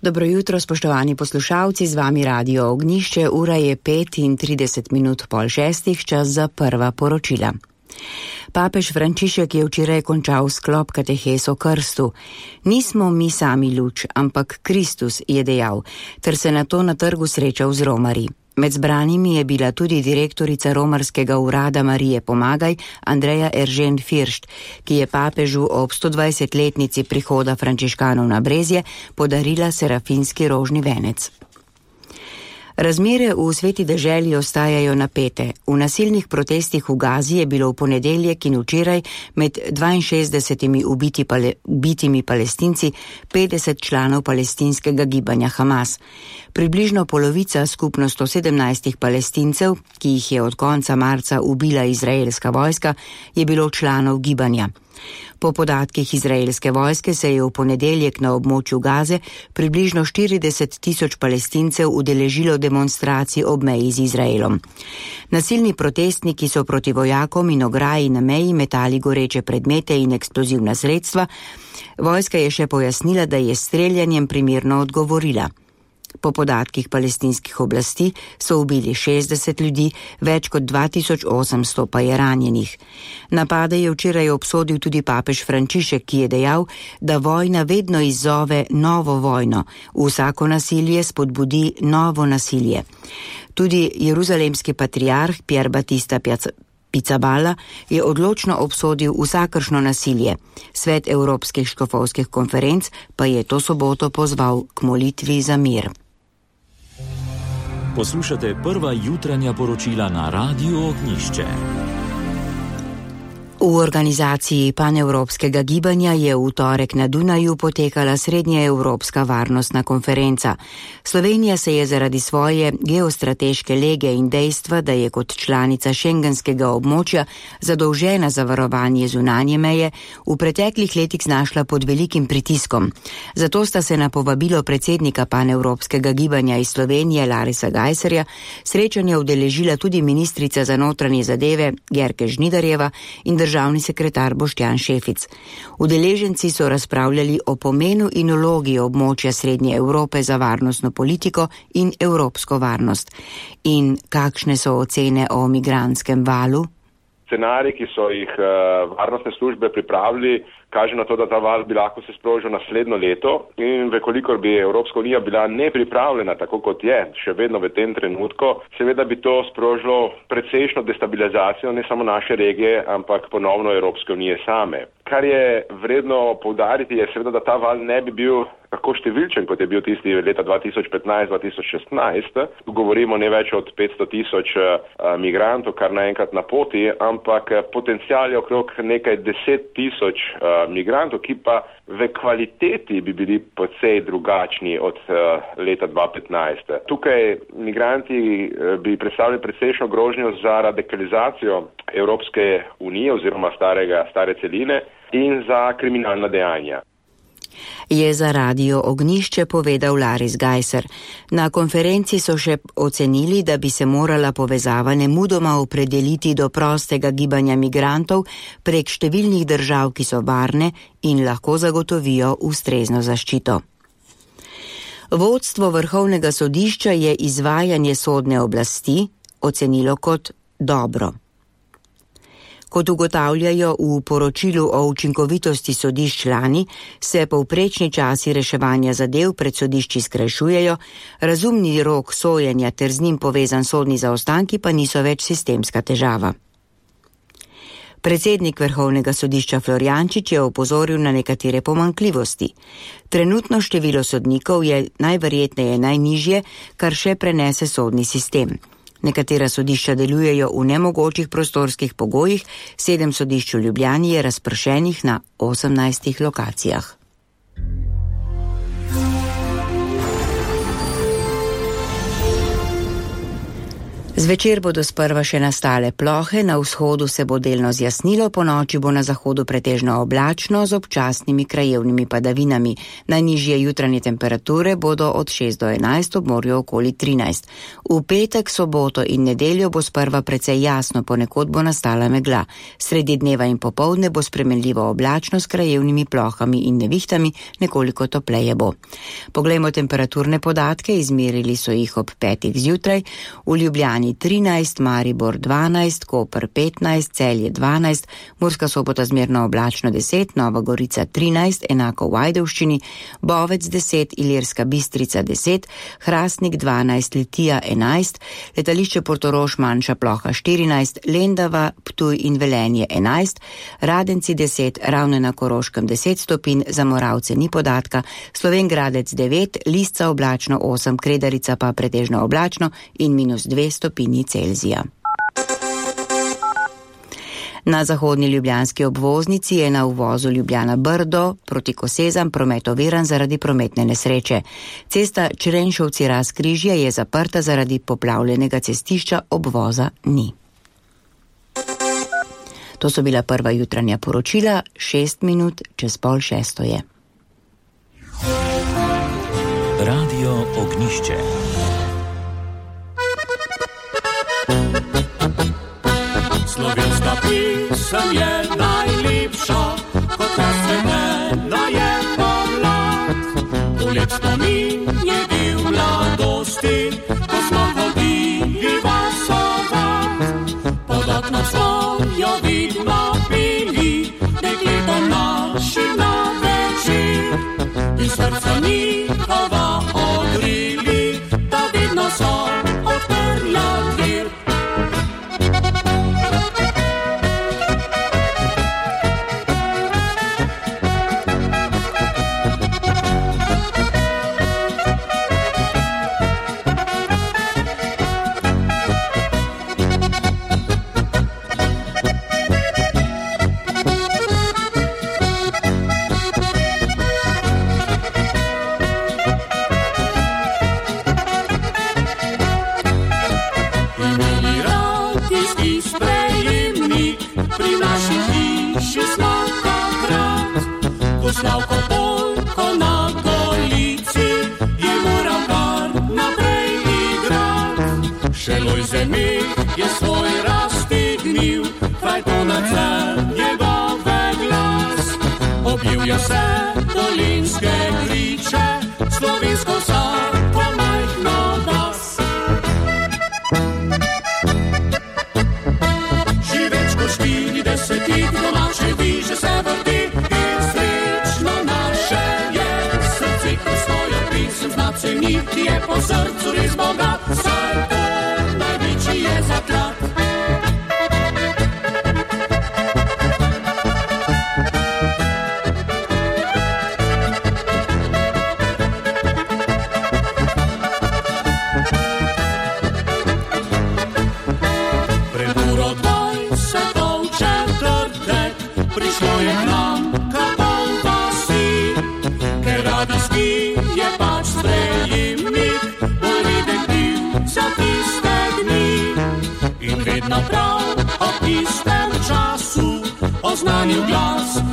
Dobro jutro, spoštovani poslušalci, z vami Radio Ognjišče, ura je 5:30, 5:30, čas za prva poročila. Papež Frančišek je včeraj končal sklop katehes o krstu. Nismo mi sami luč, ampak Kristus, je dejal, ter se nato na trgu srečal z romarji. Med zbranimi je bila tudi direktorica romarskega urada Marije Pomagaj, Andreja Eržen Firšt, ki je papežu ob 120-letnici prihoda frančiškanov na Brezje podarila serafinski rožni venec. Razmere v Sveti deželi ostajajo napete. V nasilnih protestih v Gazi je bilo v ponedeljek in včeraj med 62 ubitimi Palestinci 50 članov palestinskega gibanja Hamas. Približno polovica skupno 117 Palestincev, ki jih je od konca marca ubila izraelska vojska, je bilo članov gibanja. Po podatkih izraelske vojske se je v ponedeljek na območju Gaze približno 40.000 Palestincev udeležilo demonstracij ob meji z Izraelom. Nasilni protestniki so proti vojakom in ograji na meji metali goreče predmete in eksplozivna sredstva. Vojska je še pojasnila, da je s streljanjem primerno odgovorila. Po podatkih palestinskih oblasti so ubili 60 ljudi, več kot 2800 pa je ranjenih. Napade je včeraj obsodil tudi papež Frančišek, ki je dejal, da vojna vedno izzove novo vojno, vsako nasilje spodbudi novo nasilje. Tudi jeruzalemski patriarh Pier Battista Pizzaballa je odločno obsodil vsakršno nasilje. Svet Evropskih škofovskih konferenc pa je to soboto pozval k molitvi za mir. Poslušate prva jutranja poročila na Radiu Ognjišče. V organizaciji panevropskega gibanja je v torek na Dunaju potekala srednjeevropska varnostna konferenca. Slovenija se je zaradi svoje geostrateške lege in dejstva, da je kot članica šengenskega območja zadolžena za varovanje zunanje meje, v preteklih letih znašla pod velikim pritiskom. Zato sta se na povabilo predsednika panevropskega gibanja iz Slovenije Larisa Gajserja srečanja udeležila tudi ministrica za notranje zadeve Györke Žnidarjeva in državni sekretar Boštjan Šefic. Udeleženci so razpravljali o pomenu in vlogi območja Srednje Evrope za varnostno politiko in evropsko varnost. In kakšne so ocene o migrantskem valu? Scenariji, ki so jih varnostne službe pripravili, kaže na to, da ta val bi lahko se sprožil naslednjo leto in vekolikor bi Evropska unija bila nepripravljena, tako kot je, še vedno v tem trenutku, seveda bi to sprožilo precejšno destabilizacijo ne samo naše regije, ampak ponovno Evropske unije same. Kar je vredno poudariti je seveda, da ta val ne bi bil tako številčen, kot je bil tisti leta 2015-2016. Govorimo ne več od 500,000 migrantov, kar naenkrat na poti, ampak potencial je okrog nekaj 10,000 migrantov, ki pa v kvaliteti bi bili precej drugačni od leta 2015. Tukaj migranti bi predstavljali precejšno grožnjo za radikalizacijo Evropske unije oziroma stare celine in za kriminalna dejanja. Je za Radio Ognjišče povedal Laris Gajser. Na konferenci so še ocenili, da bi se morala povezava nemudoma opredeliti do prostega gibanja migrantov prek številnih držav, ki so varne in lahko zagotovijo ustrezno zaščito. Vodstvo Vrhovnega sodišča je izvajanje sodne oblasti ocenilo kot dobro. Kot ugotavljajo v poročilu o učinkovitosti sodišč lani, se povprečni časi reševanja zadev pred sodišči skrajšujejo, razumni rok sojenja ter z njim povezan sodni zaostanki pa niso več sistemska težava. Predsednik Vrhovnega sodišča Florjančič je opozoril na nekatere pomanjkljivosti. Trenutno število sodnikov je najverjetneje najnižje, kar še prenese sodni sistem. Nekatera sodišča delujejo v nemogočih prostorskih pogojih, 7 sodišč v Ljubljani je razpršenih na 18 lokacijah. Zvečer bodo sprva še nastale plohe, na vzhodu se bo delno zjasnilo, po noči bo na zahodu pretežno oblačno z občasnimi krajevnimi padavinami. Najnižje jutranje temperature bodo od 6 do 11, ob morju okoli 13. V petek, soboto in nedeljo bo sprva precej jasno, ponekod bo nastala megla. Sredi dneva in popoldne bo spremenljivo oblačno s krajevnimi plohami in nevihtami, nekoliko topleje bo. Poglejmo temperaturne podatke, izmerili so jih ob 5. zjutraj. V Ljubljani 13, Maribor 12, Koper 15, Celje 12, Murska Sobota zmerno oblačno 10, Nova Gorica 13, enako v Ajdovščini, Bovec 10, Ilirska Bistrica 10, Hrastnik 12, Litija 11, letališče Portorož manjša ploha 14, Lendava, Ptuj in Velenje 11, Radenci 10, Ravne na Koroškem 10 stopinj, za Moravce ni podatka, Slovenj Gradec 9, Lisca oblačno 8, Kredarica pa pretežno oblačno in -2 stopinji Celzija. Na zahodni ljubljanski obvoznici je na uvozu Ljubljana-Brdo proti Kosezam promet oviran zaradi prometne nesreče. Cesta Črenšovci-Razkrižje je zaprta zaradi poplavljenega cestišča, obvoza ni. To so bila prva jutranja poročila, 6 minut čez 5:30 je. Radio Ognišče. Slovenska pisem je najlepša, kot razsvetljena je pomlad. V lep spomin je bil mladosti, ko smo hodili vasovat. Pod oknom svojo vidno pili, dekletom našim na večer. In srca njihova odrili, da vedno so odprla dver. Slavko Polko na Golici je moral kar naprej igrat. Še Lojze Mih je svoj raztegnil, kraj tonece njegove glas. Objel je vse dolinske griče, slovensko vsako majhno vas. Že več kot 40 domače viže se vrti, ki je po srcu res bogat, saj to največji je zaklad. Pred uro 20 v četrtek prišlo je k nam kapal vasi, ker radijski je pač sprejemnik, bolj redek bil za tiste dni. In vedno prav ob istem času oznanil glas